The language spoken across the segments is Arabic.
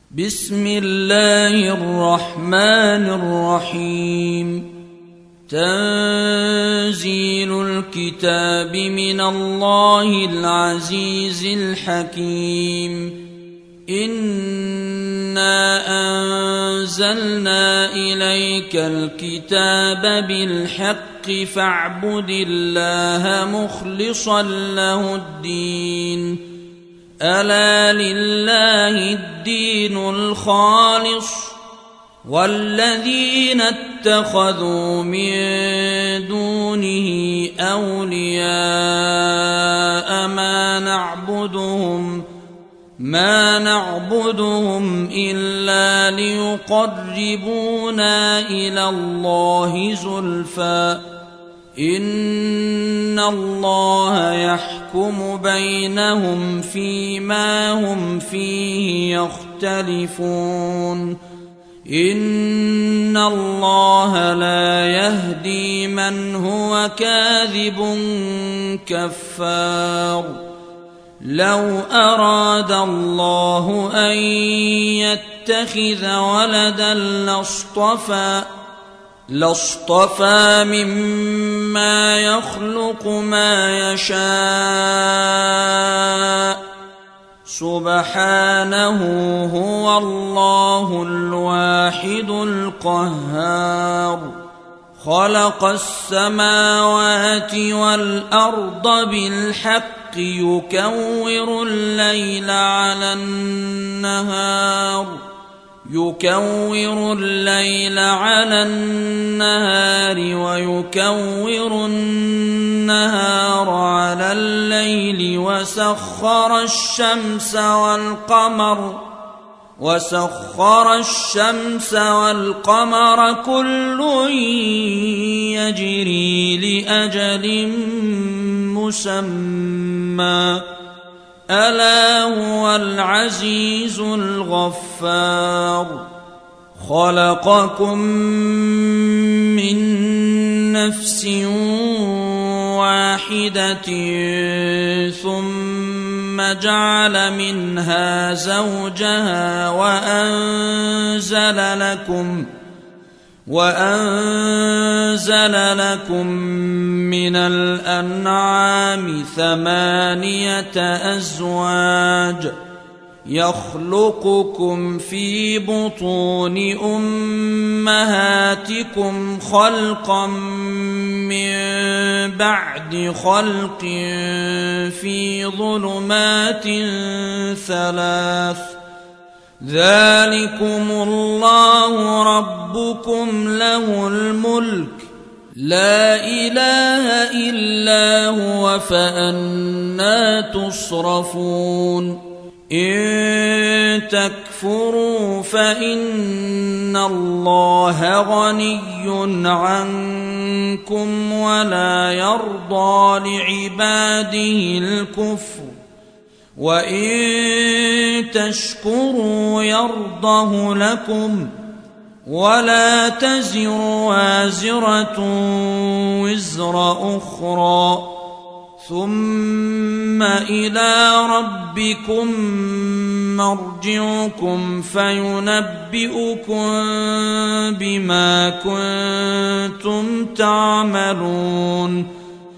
بسم الله الرحمن الرحيم. تنزيل الكتاب من الله العزيز الحكيم. إنا أنزلنا إليك الكتاب بالحق فاعبد الله مخلصا له الدين. ألا لله الدين الخالص والذين اتخذوا من دونه أولياء ما نعبدهم إلا ليقربونا إلى الله زلفى إن الله يحكم بينهم فيما هم فيه يختلفون. إن الله لا يهدي من هو كاذب كفار. لو أراد الله أن يتخذ ولدا لاصطفى مما يخلق ما يشاء سبحانه هو الله الواحد القهار. خلق السماوات والأرض بالحق يكور الليل على النهار ويكور النهار على الليل وسخر الشمس والقمر كل يجري لأجل مسمى ألا هو العزيز الغفار. خلقكم من نفس واحدة ثم جعل منها زوجها وأنزل لكم من الأنعام 8 أزواج يخلقكم في بطون أمهاتكم خلقا من بعد خلق في ظلمات 3 ذلكم الله ربكم له الملك لا إله إلا هو فأنى تصرفون. إن تكفروا فإن الله غني عنكم ولا يرضى لعباده الكفر وإن تشكروا يرضه لكم ولا تزر وازرة وزر أخرى ثم إلى ربكم مرجعكم فينبئكم بما كنتم تعملون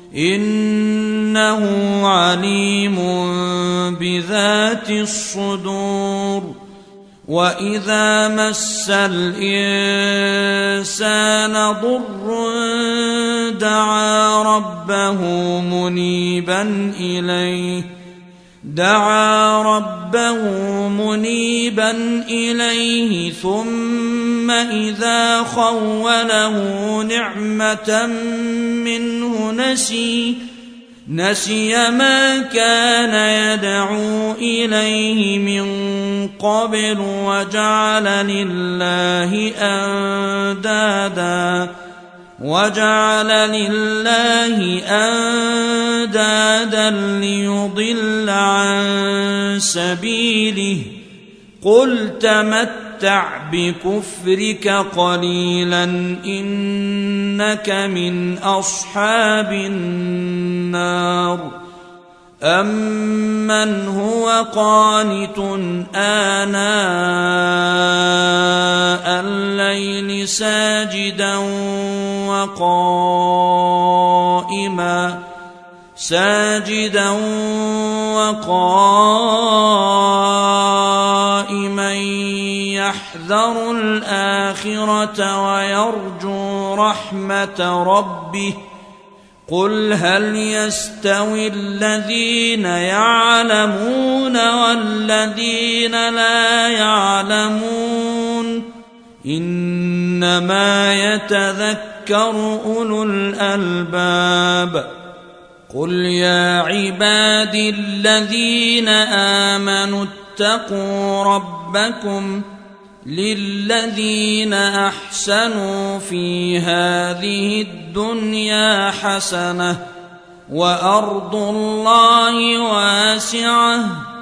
إنه عليم بذات الصدور. وإذا مس الإنسان ضر دعا ربه منيبا إليه ثم إذا خوله نعمة منه نسي ما كان يدعو إليه من قبل وجعل لله أندادا ليضل عن سبيله. قل تمتع بكفرك قليلا إنك من أصحاب النار. أَمَّنْ هُوَ قَانِتٌ آنَاءَ ساجدا وقائما يحذر الآخرة ويرجو رحمة ربه قل هل يستوي الذين يعلمون والذين لا يعلمون إنما يتذكر أولو الألباب قل يا عبادي الذين آمنوا اتقوا ربكم للذين أحسنوا في هذه الدنيا حسنة وأرض الله واسعة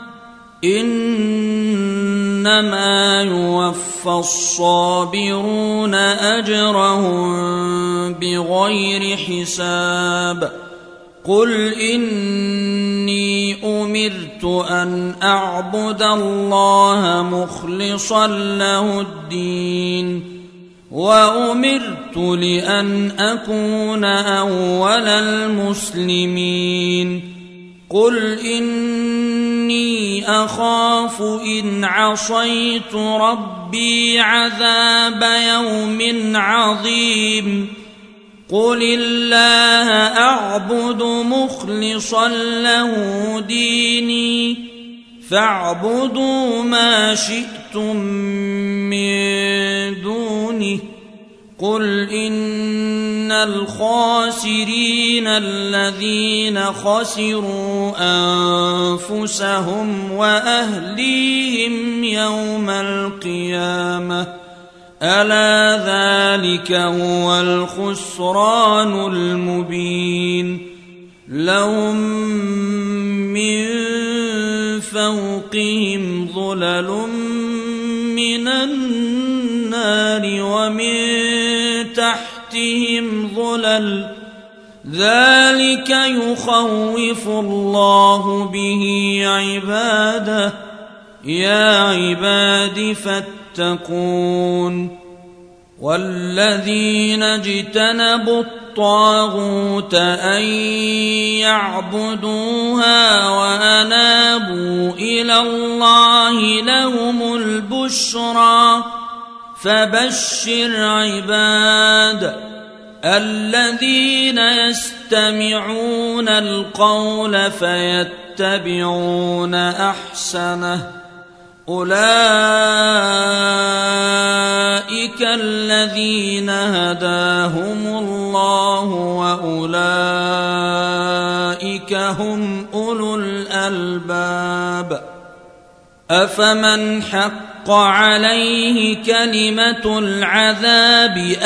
إنما يوفى الصابرون أجرهم بغير حساب قل إني أمرت أن أعبد الله مخلصا له الدين وأمرت لأن أكون أول المسلمين قل إني أخاف إن عصيت ربي عذاب يوم عظيم قل الله أعبد مخلصا له ديني فاعبدوا ما شئتم من دونه قل إن الخاسرين الذين خسروا أنفسهم وأهليهم يوم القيامة ألا ذلك هو الخسران المبين لهم من فوقهم ظلل من النار ومن تحتهم ظلل ذلك يخوف الله به عباده يا عباد فاتقون والذين اجتنبوا الطاغوت أن يعبدوها وأنابوا إلى الله لهم البشرى فبشر عباد الذين يستمعون القول فيتبعون أحسنه أولئك الذين هداهم الله وأولئك هم أولو الألباب أفمن حق عليه كلمة العذاب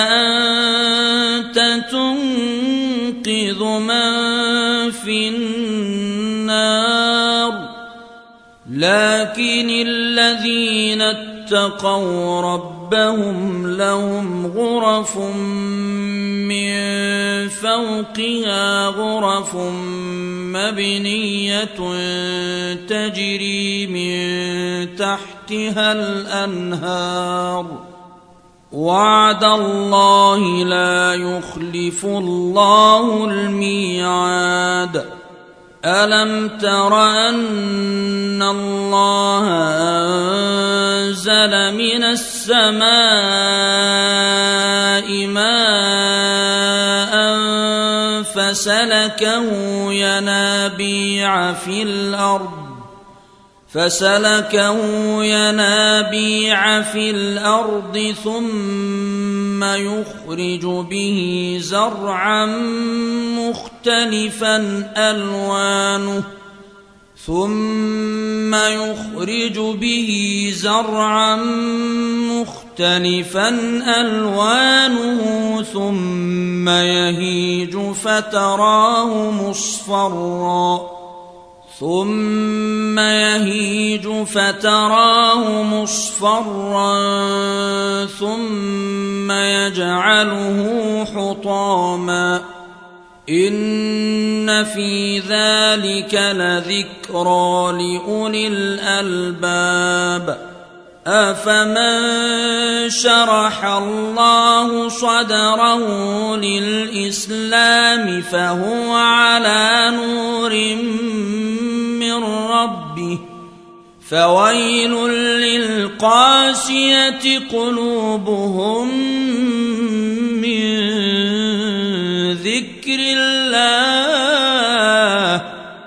أفأنت تنقذ من في النار لكن الذين اتقوا ربهم لهم غرف من فوقها غرف مبنية تجري من تحتها الأنهار وعد الله لا يخلف الله الميعاد ألم تر أن الله أنزل من السماء ماء فسلكه ينابيع في الأرض ثم يخرج به زرعا مختلفا ألوانه ثم يهيج فتراه مصفرا ثم يجعله حطاما إن في ذلك لذكرى لأولي الألباب أفمن شرح الله صدره للإسلام فهو على نور من ربه فويل للقاسية قلوبهم من ذكر الله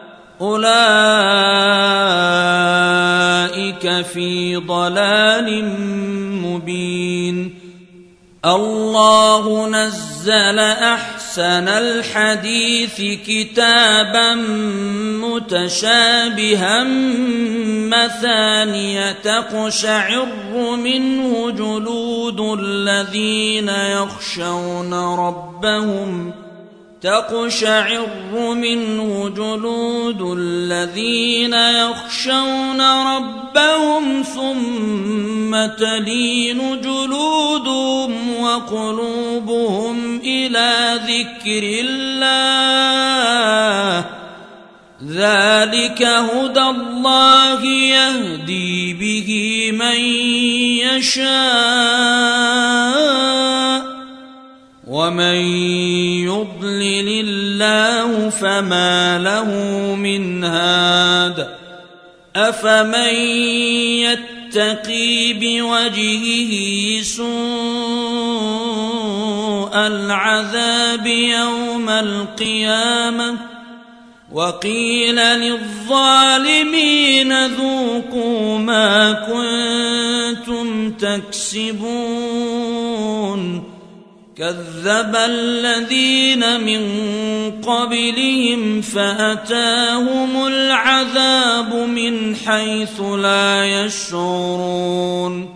أولئك في ضلال مبين. الله نزل أحسن الحديث كتابا متشابها مثانية تقشعر منه جلود الذين يخشون ربهم ثم تلين جلودهم وقلوبهم إلى ذكر الله ذلك هدى الله يهدي به من يشاء ومن يضلل الله فما له من هاد. أفمن يتقي بوجهه سوء العذاب يوم القيامة وقيل للظالمين ذوقوا ما كنتم تكسبون كذب الذين من قبلهم فأتاهم العذاب من حيث لا يشعرون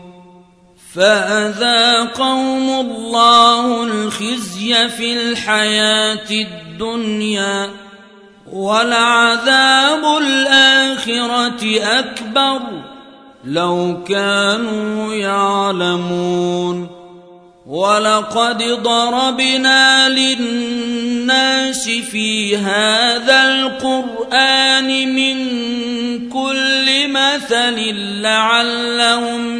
فأذاقهم الله الخزي في الحياة الدنيا ولعذاب الآخرة أكبر لو كانوا يعلمون. ولقد ضربنا للناس في هذا القرآن من كل مثل لعلهم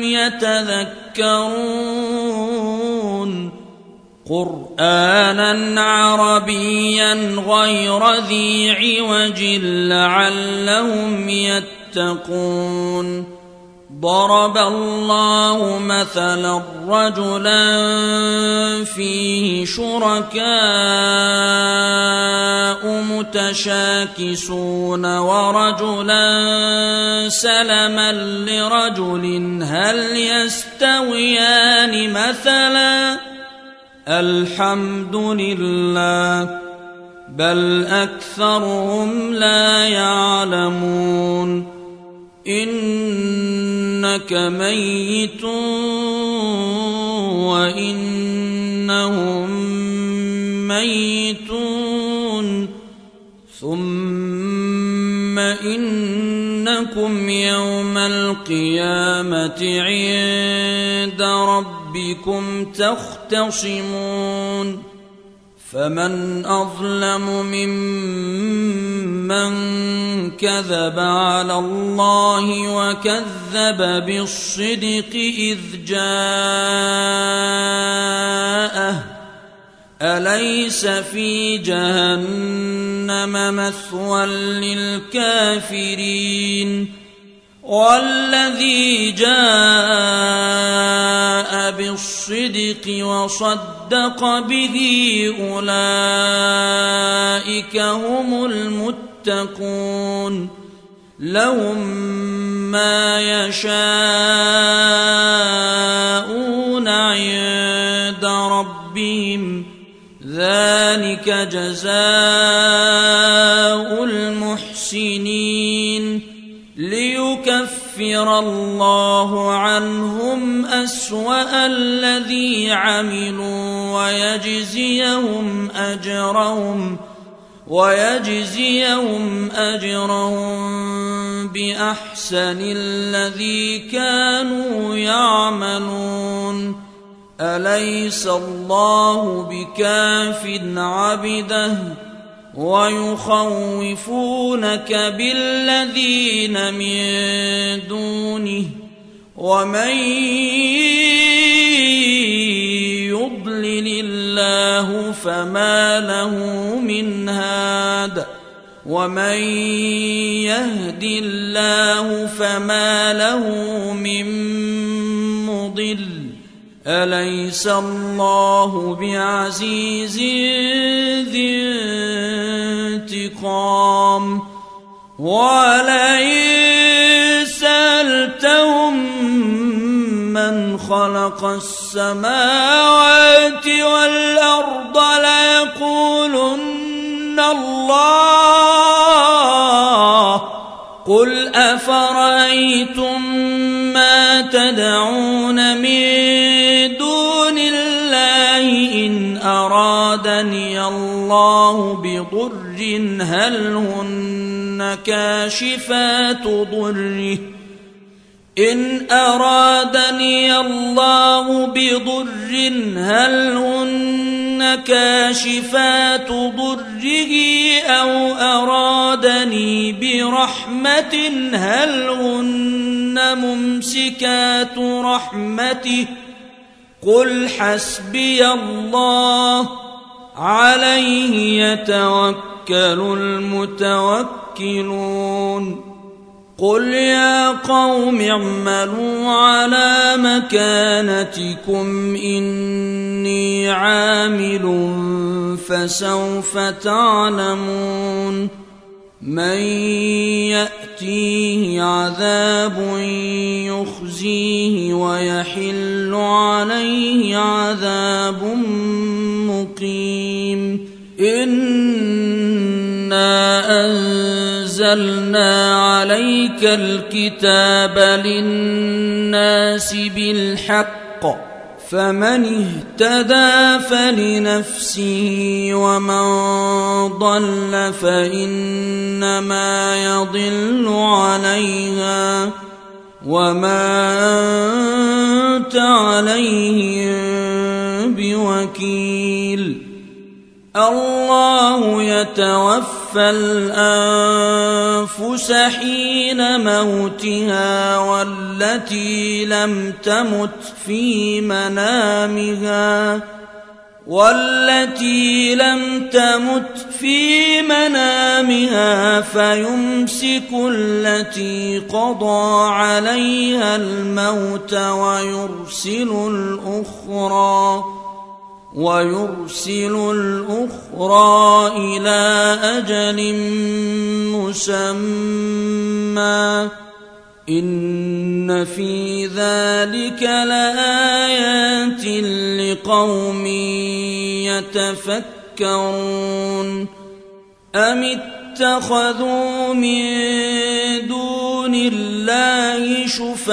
يتذكرون قرآنا عربيا غير ذي عوج لعلهم يتقون. ضرب الله مثلا رجلا فيه شركاء متشاكسون ورجلا سلما لرجل هل يستويان مثلا الحمد لله بل أكثرهم لا يعلمون. إنك ميت وإنهم ميتون ثم إنكم يوم القيامة عند ربكم تختصمون. فمن أظلم ممن كذب على الله وكذب بالصدق إذ جاءه أليس في جهنم مثوى للكافرين والذي جاء بالصدق وصدق به أولئك هم المتقون لهم ما يشاءون عند ربهم ذلك جزاء المحسنين ليكفر الله عنهم أسوأ الذي عملوا ويجزيهم أجرهم بأحسن الذي كانوا يعملون. أليس الله بكاف عبده ويخوفونك بالذين من دونه ومن يضلل الله فما له من هاد ومن يهد الله فما له من مضل أليس الله بعزيز ذي انتقام ولئن سألتهم من خلق السماوات والأرض ليقولن الله قل أفرأيتم ما تدعون من دون الله إن أرادني الله بضر هل هن كاشفات ضره إن أرادني الله بضر هل هن كاشفات ضره أو أرادني برحمة هل هن ممسكات رحمته قل حسبي الله عليه يتوكل المتوكلون قل يا قوم اعملوا على مكانتكم إني عامل فسوف تعلمون من يأتيه عذاب يخزيه ويحل عليه عذاب مقيم إنا أنزلنا عليك الكتاب للناس بالحق فمن اهتدى فلنفسه ومن ضل فإنما يضل عليها وما أنت عليهم بوكيل الله يتوفى الأنفس حين موتها والتي لم تمت في منامها فيمسك التي قضى عليها الموت ويرسل الأخرى إلى أجل مسمى إن في ذلك لآيات لقوم يتفكرون أم اتخذوا من دون الله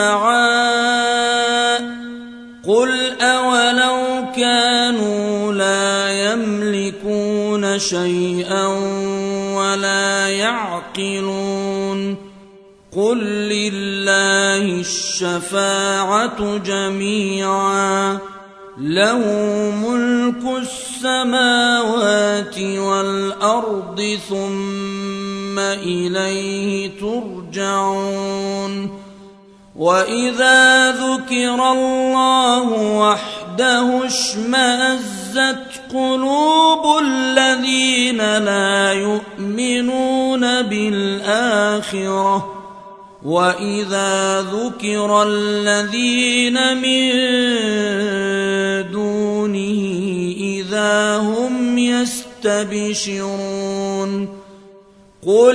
شفعاء قل أولو كانوا لا يملكون شيئا ولا يعقلون قل لله الشفاعة جميعا له ملك السماوات والأرض ثم إليه ترجعون وإذا ذكر الله وحده اشمأزت قلوب الذين لا يؤمنون بالآخرة وإذا ذكر الذين من دونه إذا هم يستبشرون قل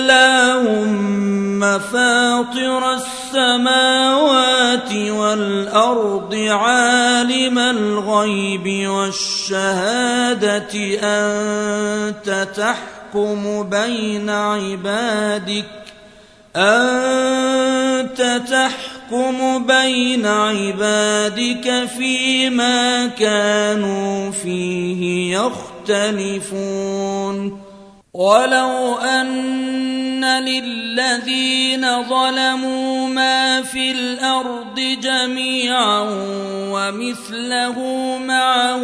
اللهم فاطر السماوات والأرض عالم الغيب والشهادة أنت تحكم بين عبادك فيما كانوا فيه يختلفون ولو أن للذين ظلموا ما في الأرض جميعا ومثله معه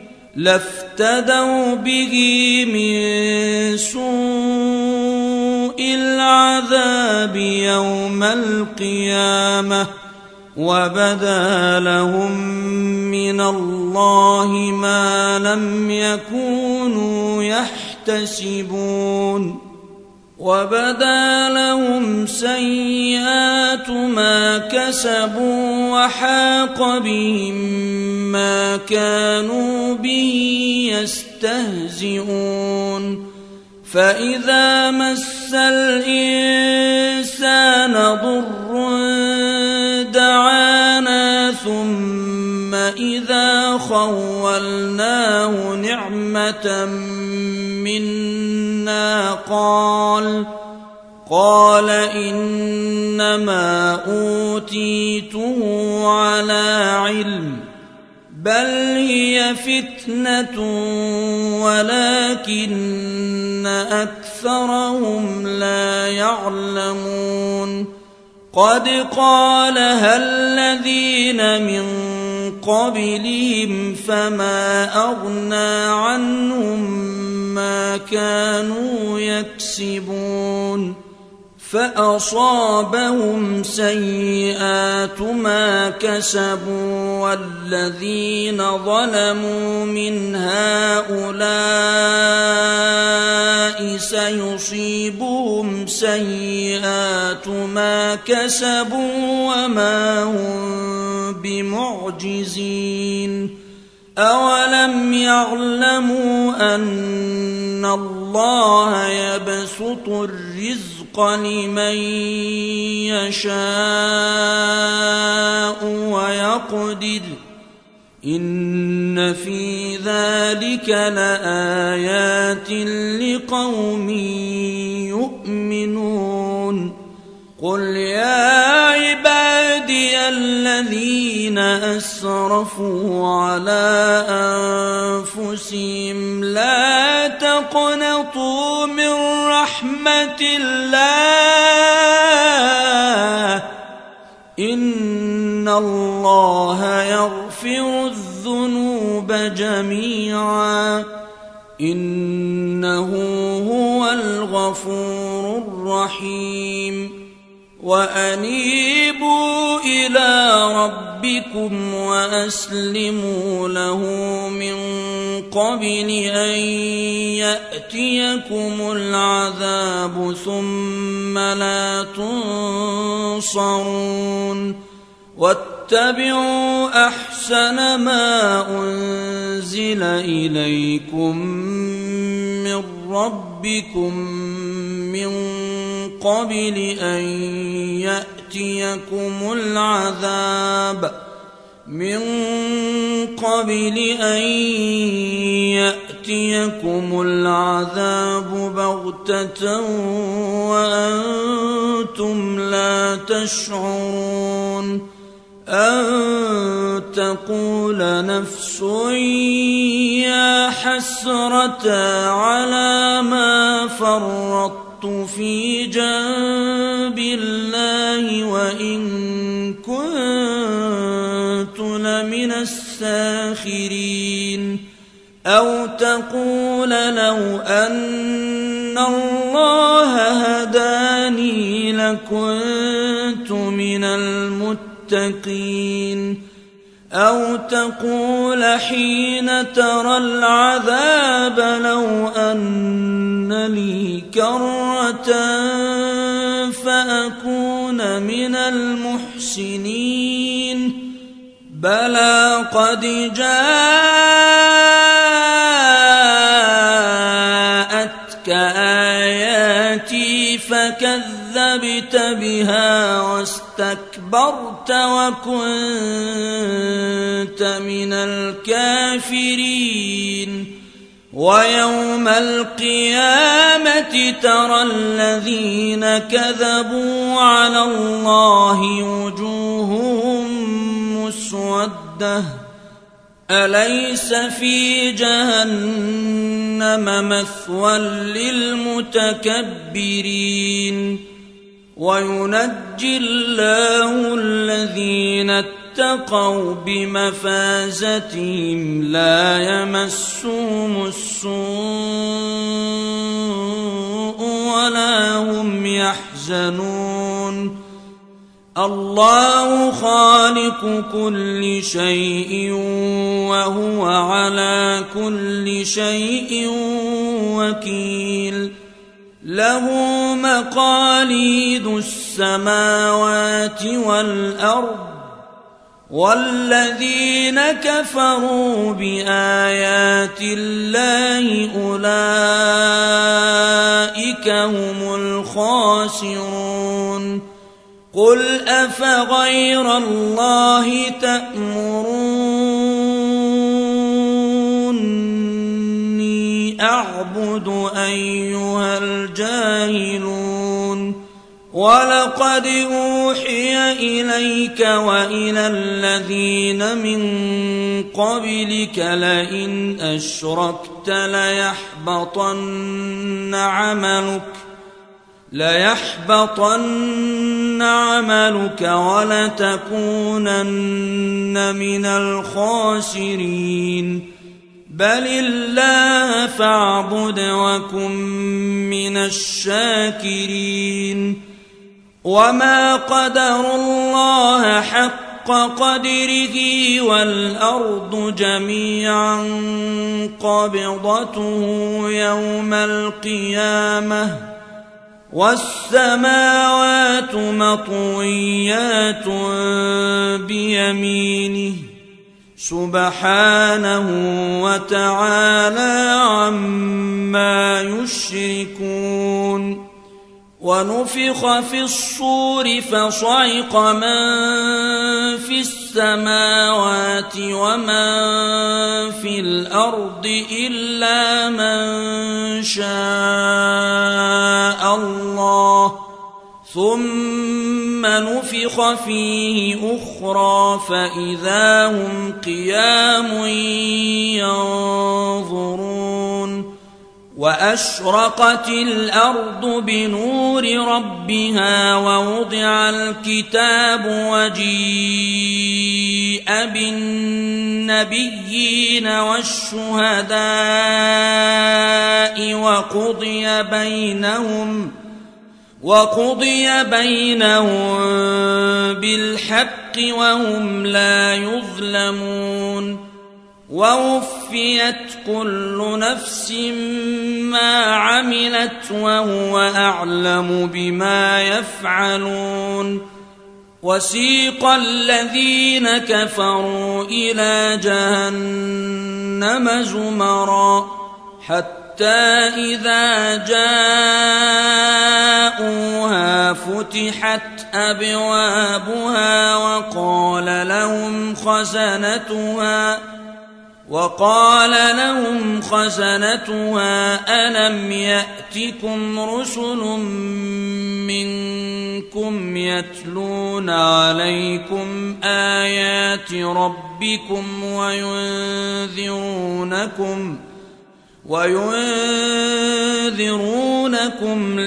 لافتدوا به من سوء سوء العذاب يوم القيامة وبدا لهم من الله ما لم يكونوا يحتسبون وبدا لهم سيئات ما كسبوا وحاق بهم ما كانوا به يستهزئون فإذا مس الإنسان ضر دعانا ثم إذا خولناه نعمة منا قال إنما أوتيته على علم بل هي فتنة ولكن أكثرهم لا يعلمون قد قالها الذين من قبلهم فما أغنى عنهم ما كانوا يكسبون فأصابهم سيئات ما كسبوا والذين ظلموا من هؤلاء سيصيبهم سيئات ما كسبوا وما هم بمعجزين أولم يعلموا أن الله يبسط الرزق لمن يشاء ويقدر إن في ذلك لآيات لقوم يؤمنون قل يا عبادي الذين أسرفوا على أنفسهم لا تقنطوا من رحمة الله إن الله يغفر الذنوب جميعا إنه هو الغفور الرحيم وأنيبوا إلى ربكم وأسلموا له من قبل أن يأتيكم العذاب ثم لا تنصرون واتبعوا أحسن ما أنزل إليكم من ربكم من قبل أن يأتيكم العذاب بغتة وأنتم لا تشعرون أن تقول نفس يا حسرة على ما فرطت في جنب الله وإن كنت لمن الساخرين أو تقول لو أن الله هداني لكنت من المتقين أو تقول حين ترى العذاب لو أن لي كرة فأكون من المحسنين بلى قد جاءتك آياتي فكذبت بها واستكبرت وكنت من الكافرين ويوم القيامة ترى الذين كذبوا على الله وجوههم مسودة أليس في جهنم مثوى للمتكبرين وينجي الله الذين اتقوا بمفازتهم لا يمسهم السوء ولا هم يحزنون الله خالق كل شيء وهو على كل شيء وكيل له مقاليد السماوات والأرض والذين كفروا بآيات الله أولئك هم الخاسرون قل أفغير الله تأمروني أعبد أيها الجاهلون ولقد أوحي إليك وإلى الذين من قبلك لئن أشركت ليحبطن عملك ولتكونن من الخاسرين بل الله فاعبد وكن من الشاكرين وما قدروا الله حق قدره والأرض جميعا قبضته يوم القيامة والسماوات مطويات بيمينه سبحانه وتعالى عما يشركون ونفخ في الصور فصعق من في السماوات ومن في الأرض إلا من شاء الله ثم نفخ فيه أخرى فإذا هم قيام ينظرون وأشرقت الأرض بنور ربها ووضع الكتاب وجيء بالنبيين والشهداء وقضي بينهم بالحق وهم لا يظلمون ووفيت كل نفس ما عملت وهو أعلم بما يفعلون وسيق الذين كفروا إلى جهنم زمرا حتى إذا جاءوها فتحت أبوابها وقال لهم خزنتها ألم يأتكم رسل منكم يتلون عليكم آيات ربكم وينذرونكم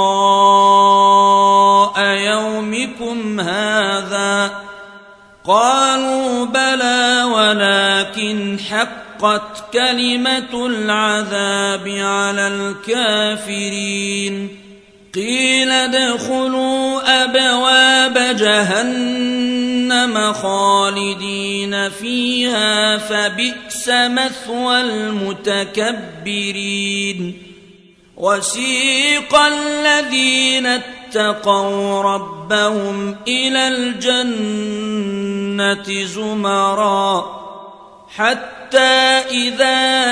لقاء يومكم هذا قالوا بلى ولكن حقت كلمة العذاب على الكافرين قيل ادخلوا أبواب جهنم خالدين فيها فبئس مثوى المتكبرين وسيق الذين اتقوا ربهم إلى الجنة زمرا حتى إذا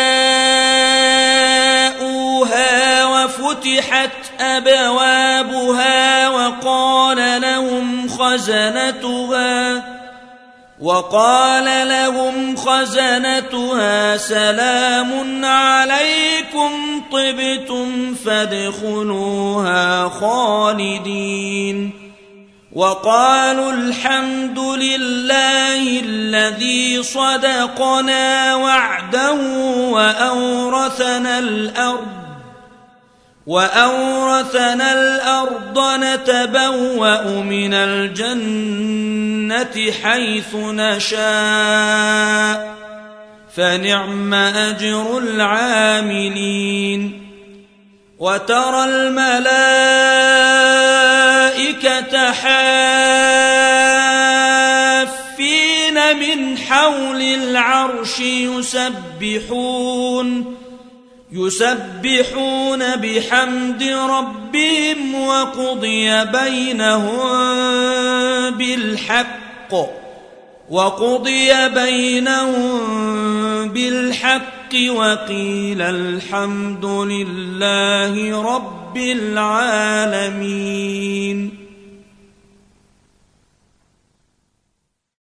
جاءوها وفتحت أبوابها وقال لهم خزنتها سلام عليكم طبتم فادخلوها خالدين وقالوا الحمد لله الذي صدقنا وعده وأورثنا الأرض نتبوأ من الجنة حيث نشاء فنعم أجر العاملين وترى الملائكة حافين من حول العرش يسبحون بحمد ربهم وقضي بينهم بالحق وقيل الحمد لله رب العالمين.